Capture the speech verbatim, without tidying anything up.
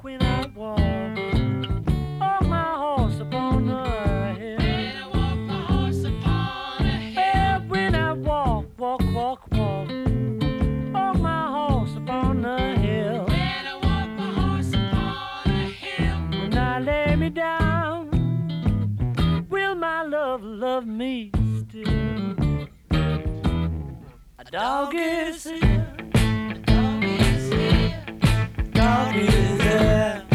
walk, when I walk, on my horse upon the hill. When I walk my horse upon a hill. Yeah, when I walk, walk, walk, walk, on my horse upon the hill. When I walk my horse upon a hill. When I lay me down, will my love love me still? A dog is here, Dog is here. dog is there.